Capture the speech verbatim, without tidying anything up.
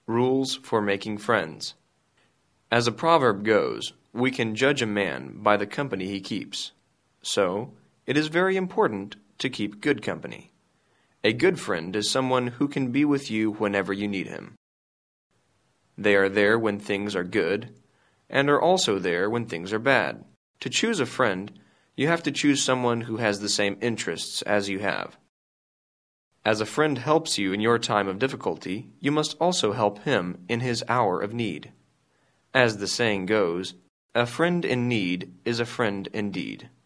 Rules for making friends. As a proverb goes, we can judge a man by the company he keeps. So, it is very important to keep good company. A good friend is someone who can be with you whenever you need him. They are there when things are good, and are also there when things are bad. To choose a friend, you have to choose someone who has the same interests as you have. As a friend helps you in your time of difficulty, you must also help him in his hour of need. As the saying goes, a friend in need is a friend indeed.